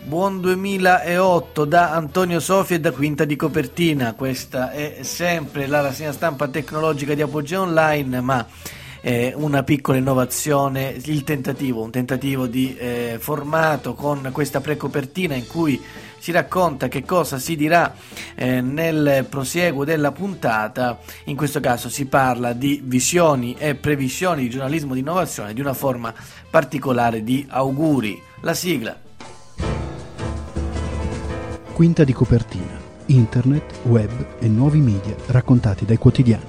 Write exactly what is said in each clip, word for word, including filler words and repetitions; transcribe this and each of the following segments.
Buon duemilaotto da Antonio Sofia e da Quinta di Copertina. Questa è sempre la rassegna stampa tecnologica di Apogee Online, ma eh, una piccola innovazione, il tentativo, un tentativo di eh, formato con questa precopertina in cui si racconta che cosa si dirà eh, nel prosieguo della puntata. In questo caso si parla di visioni e previsioni di giornalismo di innovazione, di una forma particolare di auguri. La sigla. Quinta di Copertina, internet, web e nuovi media raccontati dai quotidiani.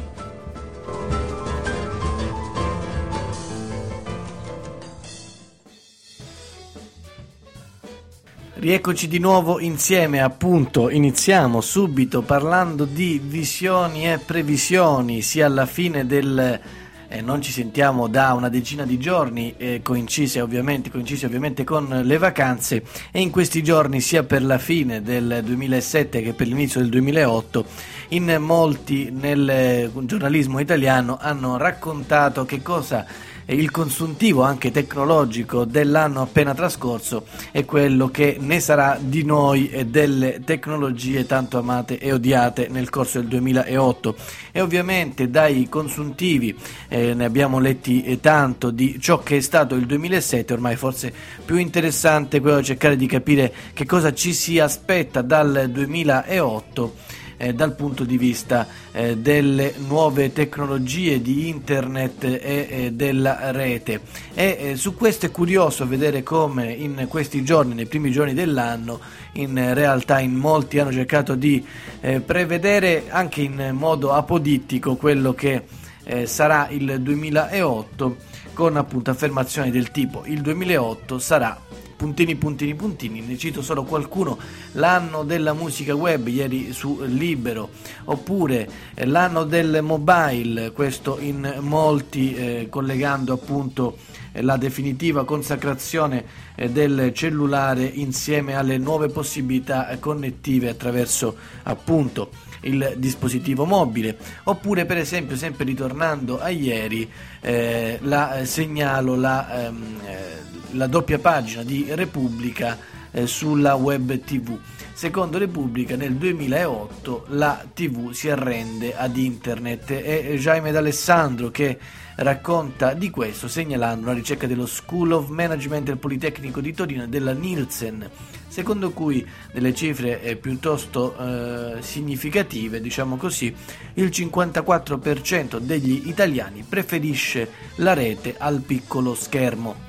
Rieccoci di nuovo insieme, appunto, iniziamo subito parlando di visioni e previsioni, sia alla fine del... Eh, non ci sentiamo da una decina di giorni, eh, coincise ovviamente, coincise ovviamente con le vacanze, e in questi giorni, sia per la fine del duemilasette che per l'inizio del duemilaotto, in molti nel giornalismo italiano hanno raccontato che cosa il consuntivo anche tecnologico dell'anno appena trascorso è quello che ne sarà di noi e delle tecnologie tanto amate e odiate nel corso del duemilaotto. E ovviamente dai consuntivi eh, ne abbiamo letti eh, tanto di ciò che è stato il duemilasette, ormai forse più interessante quello di cercare di capire che cosa ci si aspetta dal duemilaotto. Eh, dal punto di vista eh, delle nuove tecnologie di internet e eh, della rete, e eh, su questo è curioso vedere come in questi giorni, nei primi giorni dell'anno, in realtà in molti hanno cercato di eh, prevedere anche in modo apodittico quello che eh, sarà il duemilaotto, con appunto affermazioni del tipo: il duemilaotto sarà puntini puntini puntini. Ne cito solo qualcuno: l'anno della musica web, ieri su Libero, oppure eh, l'anno del mobile, questo in molti eh, collegando appunto eh, la definitiva consacrazione eh, del cellulare insieme alle nuove possibilità eh, connettive attraverso appunto il dispositivo mobile. Oppure, per esempio, sempre ritornando a ieri, eh, la eh, segnalo la ehm, eh, la doppia pagina di Repubblica eh, sulla web tivù. Secondo Repubblica, nel duemilaotto la tivù si arrende ad internet. È Jaime D'Alessandro che racconta di questo, segnalando una ricerca dello School of Management del Politecnico di Torino e della Nielsen, secondo cui, delle cifre eh, piuttosto eh, significative, diciamo così, il cinquantaquattro per cento degli italiani preferisce la rete al piccolo schermo.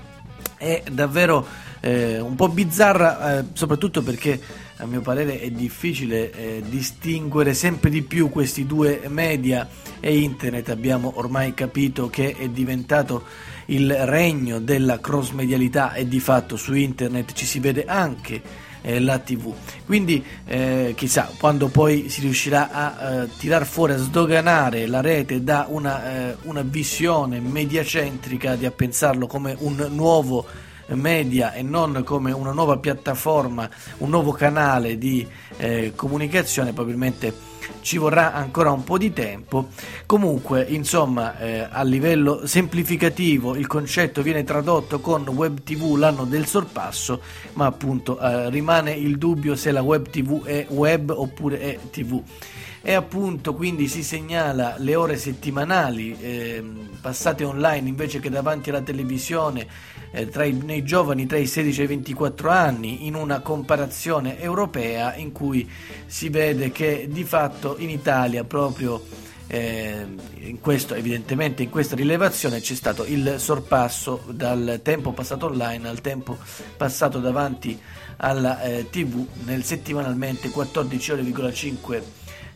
È davvero eh, un po' bizzarra, eh, soprattutto perché a mio parere è difficile eh, distinguere sempre di più questi due media, e internet abbiamo ormai capito che è diventato il regno della cross medialità, e di fatto su internet ci si vede anche eh, la tivù. Quindi eh, chissà quando poi si riuscirà a eh, tirar fuori, a sdoganare la rete da una, eh, una visione mediacentrica, di a pensarlo come un nuovo media e non come una nuova piattaforma, un nuovo canale di eh, comunicazione. Probabilmente ci vorrà ancora un po' di tempo. Comunque, insomma, eh, a livello semplificativo il concetto viene tradotto con web tivù, l'anno del sorpasso, ma appunto eh, rimane il dubbio se la web tivù è web oppure è tivù. E appunto quindi si segnala le ore settimanali eh, passate online invece che davanti alla televisione eh, tra i, nei giovani tra i sedici e i ventiquattro anni, in una comparazione europea in cui si vede che di fatto in Italia proprio eh, in questo, evidentemente in questa rilevazione c'è stato il sorpasso dal tempo passato online al tempo passato davanti alla eh, tivù. Nel settimanalmente quattordici ore virgola cinque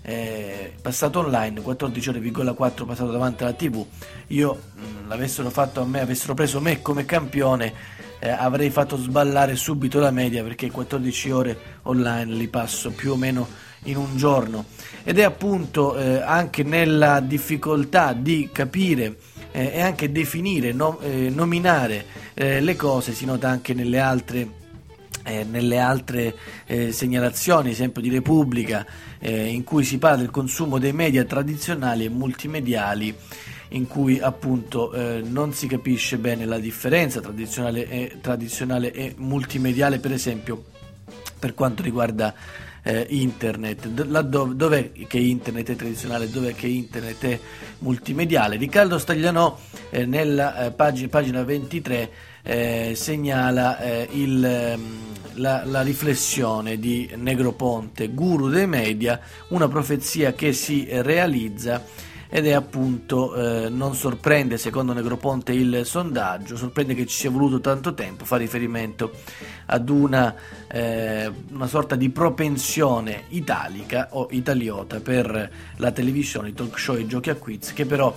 Eh, passato online, quattordici ore virgola quattro passato davanti alla tivù. Io mh, l'avessero fatto a me, avessero preso me come campione, eh, avrei fatto sballare subito la media, perché quattordici ore online li passo più o meno in un giorno. Ed è appunto eh, anche nella difficoltà di capire eh, e anche definire, no, eh, nominare eh, le cose, si nota anche nelle altre Eh, nelle altre eh, segnalazioni, esempio di Repubblica, eh, in cui si parla del consumo dei media tradizionali e multimediali, in cui appunto eh, non si capisce bene la differenza tradizionale e, tradizionale e multimediale. Per esempio, per quanto riguarda eh, internet, laddove, dov'è che internet è tradizionale, dov'è che internet è multimediale. Riccardo Staglianò eh, nella eh, pagina, pagina ventitré eh, segnala eh, il, la, la riflessione di Negroponte, guru dei media, una profezia che si realizza. Ed è appunto, eh, non sorprende secondo Negroponte il sondaggio, sorprende che ci sia voluto tanto tempo, fa riferimento ad una, eh, una sorta di propensione italica o italiota per la televisione, i talk show e i giochi a quiz, che però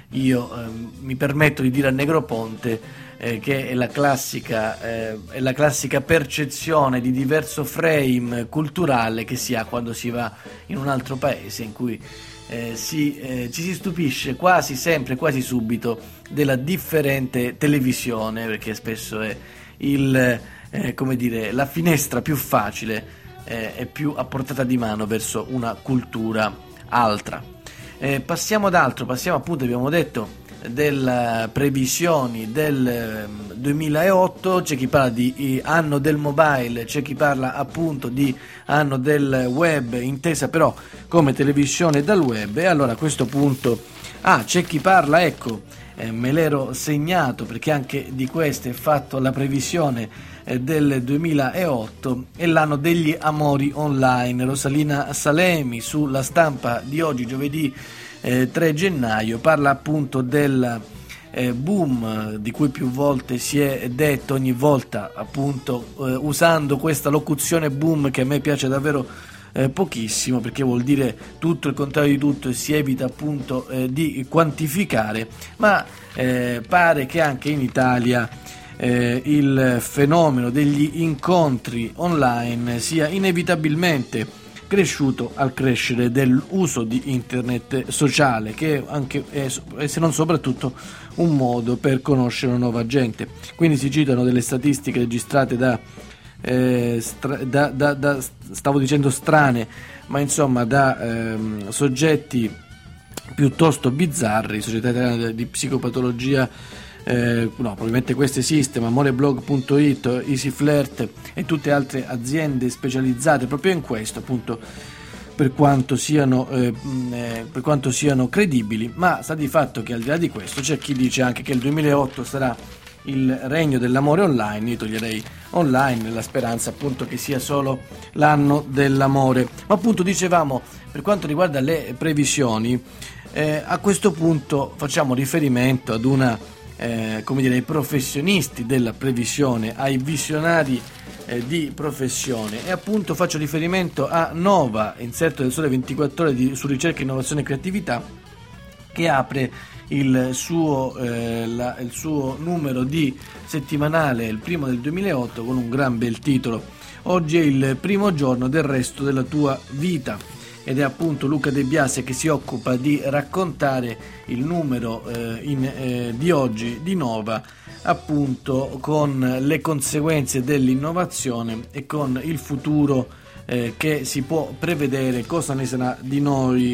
io eh, mi permetto di dire a Negroponte eh, che è la classica, eh, è la classica percezione di diverso frame culturale che si ha quando si va in un altro paese in cui Eh, si, eh, ci si stupisce quasi sempre, quasi subito della differente televisione, perché spesso è il, eh, come dire, la finestra più facile eh, e più a portata di mano verso una cultura altra. Eh, passiamo ad altro, passiamo appunto, abbiamo detto, delle previsioni del duemilaotto, c'è chi parla di anno del mobile, c'è chi parla appunto di anno del web, intesa però come televisione dal web, e allora a questo punto ah, c'è chi parla, ecco, eh, me l'ero segnato perché anche di questo è fatto la previsione eh, del duemilaotto, è l'anno degli amori online. Rosalina Salemi sulla Stampa di oggi, giovedì Eh, tre gennaio, parla appunto del eh, boom di cui più volte si è detto, ogni volta appunto eh, usando questa locuzione boom che a me piace davvero eh, pochissimo, perché vuol dire tutto il contrario di tutto e si evita appunto eh, di quantificare, ma eh, pare che anche in Italia eh, il fenomeno degli incontri online sia inevitabilmente cresciuto al crescere dell'uso di internet sociale, che anche è, se non soprattutto, un modo per conoscere una nuova gente. Quindi si citano delle statistiche registrate da, eh, stra, da, da, da stavo dicendo strane, ma insomma da ehm, soggetti piuttosto bizzarri, Società Italiana di Psicopatologia. Eh, no, probabilmente questo esiste, ma amoreblog punto it, EasyFlirt e tutte altre aziende specializzate proprio in questo, appunto, per quanto siano eh, eh, per quanto siano credibili. Ma sta di fatto che al di là di questo c'è chi dice anche che il duemilaotto sarà il regno dell'amore online. Io toglierei online nella speranza appunto che sia solo l'anno dell'amore. Ma appunto dicevamo, per quanto riguarda le previsioni, eh, a questo punto facciamo riferimento ad una Eh, come dire, ai professionisti della previsione, ai visionari eh, di professione, e appunto faccio riferimento a Nova, inserto del Sole ventiquattro Ore di, su ricerca, innovazione e creatività, che apre il suo, eh, la, il suo numero di settimanale, il primo del duemilaotto, con un gran bel titolo: oggi è il primo giorno del resto della tua vita. Ed è appunto Luca De Biase che si occupa di raccontare il numero eh, in, eh, di oggi di Nova, appunto con le conseguenze dell'innovazione e con il futuro eh, che si può prevedere, cosa ne sarà di noi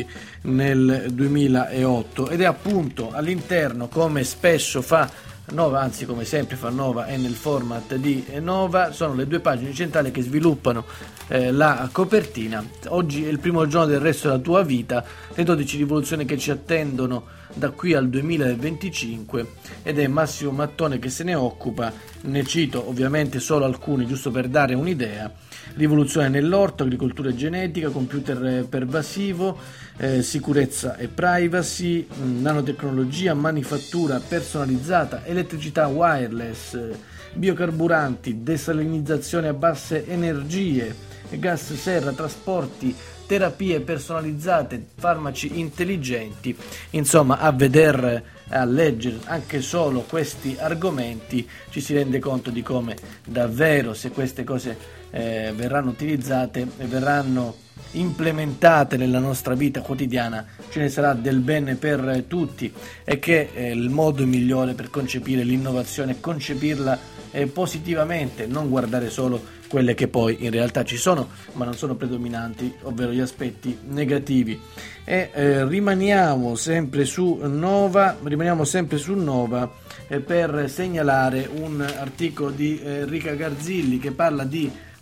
nel duemilaotto. Ed è appunto all'interno, come spesso fa Nova, anzi come sempre fa Nova e nel format di Nova, sono le due pagine centrali che sviluppano eh, la copertina. Oggi è il primo giorno del resto della tua vita, le dodici rivoluzioni che ci attendono da qui al duemilaventicinque, ed è Massimo Mattone che se ne occupa. Ne cito ovviamente solo alcuni giusto per dare un'idea: rivoluzione nell'orto, agricoltura genetica, computer pervasivo, eh, sicurezza e privacy, mh, nanotecnologia, manifattura personalizzata, elettricità wireless, biocarburanti, desalinizzazione a basse energie, gas serra, trasporti, terapie personalizzate, farmaci intelligenti. Insomma, a veder, a leggere anche solo questi argomenti, ci si rende conto di come davvero, se queste cose eh, verranno utilizzate e verranno implementate nella nostra vita quotidiana, ce ne sarà del bene per tutti, e che è il modo migliore per concepire l'innovazione e concepirla eh, positivamente, non guardare solo quelle che poi in realtà ci sono ma non sono predominanti, ovvero gli aspetti negativi. E eh, rimaniamo sempre su Nova, rimaniamo sempre su Nova eh, per segnalare un articolo di eh, Enrica Garzilli che parla di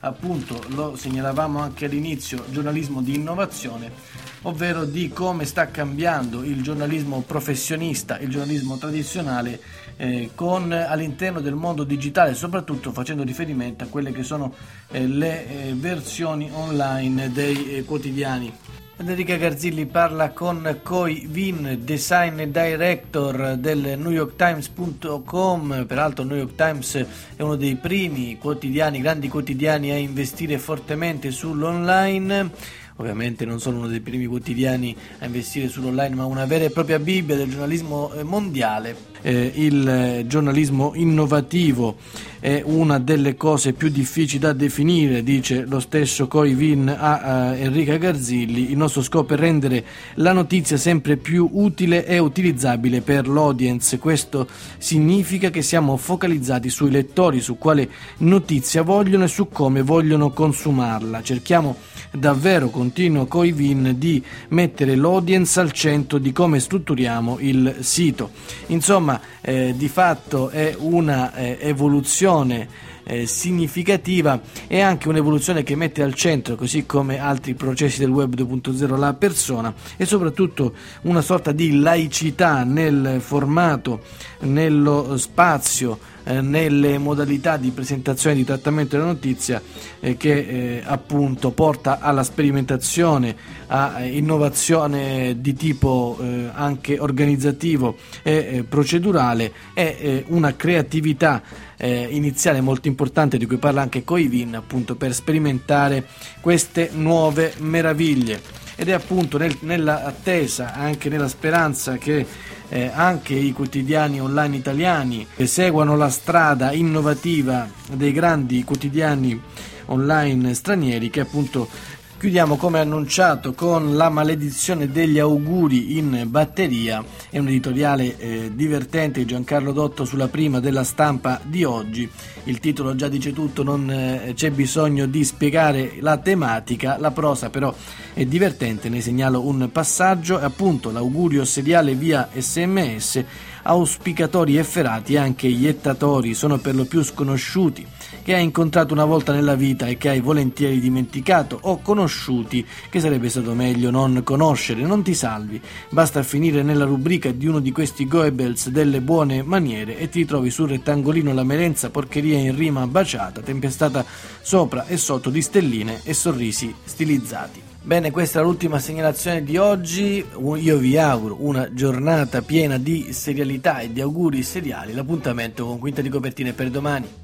appunto, lo segnalavamo anche all'inizio, giornalismo di innovazione, ovvero di come sta cambiando il giornalismo professionista, il giornalismo tradizionale, eh, con all'interno del mondo digitale, soprattutto facendo riferimento a quelle che sono eh, le eh, versioni online dei eh, quotidiani. Federica Garzilli parla con Khoi Vin, design director del New York Times punto com. Peraltro il New York Times è uno dei primi quotidiani, grandi quotidiani a investire fortemente sull'online. Ovviamente non sono uno dei primi quotidiani a investire sull'online, ma una vera e propria Bibbia del giornalismo mondiale. Eh, il giornalismo innovativo è una delle cose più difficili da definire, dice lo stesso Khoi Vin a, a Enrica Garzilli. Il nostro scopo è rendere la notizia sempre più utile e utilizzabile per l'audience. Questo significa che siamo focalizzati sui lettori, su quale notizia vogliono e su come vogliono consumarla. Cerchiamo davvero, continua Khoi Vin, di mettere l'audience al centro di come strutturiamo il sito. Insomma, eh, di fatto è una eh, evoluzione eh, significativa, e anche un'evoluzione che mette al centro, così come altri processi del web due punto zero, la persona, e soprattutto una sorta di laicità nel formato, nello spazio, eh, nelle modalità di presentazione e di trattamento della notizia, eh, che eh, appunto porta alla sperimentazione, a eh, innovazione di tipo eh, anche organizzativo e eh, procedurale, e eh, una creatività eh, iniziale molto importante, di cui parla anche Khoi Vin, appunto per sperimentare queste nuove meraviglie. Ed è appunto nel, nella attesa, anche nella speranza che eh, anche i quotidiani online italiani che seguano la strada innovativa dei grandi quotidiani online stranieri, che appunto chiudiamo, come annunciato, con La maledizione degli auguri in batteria. È un editoriale eh, divertente di Giancarlo Dotto sulla Prima della Stampa di oggi. Il titolo già dice tutto, non eh, c'è bisogno di spiegare la tematica. La prosa però è divertente, ne segnalo un passaggio. Appunto, l'augurio seriale via sms, auspicatori efferati e anche iettatori sono per lo più sconosciuti che hai incontrato una volta nella vita e che hai volentieri dimenticato, o conosciuti che sarebbe stato meglio non conoscere. Non ti salvi, basta finire nella rubrica di uno di questi Goebbels delle buone maniere e ti ritrovi sul rettangolino la merenza porcheria in rima baciata, tempestata sopra e sotto di stelline e sorrisi stilizzati. Bene, questa è l'ultima segnalazione di oggi. Io vi auguro una giornata piena di serialità e di auguri seriali. L'appuntamento con Quinta di Copertine per domani.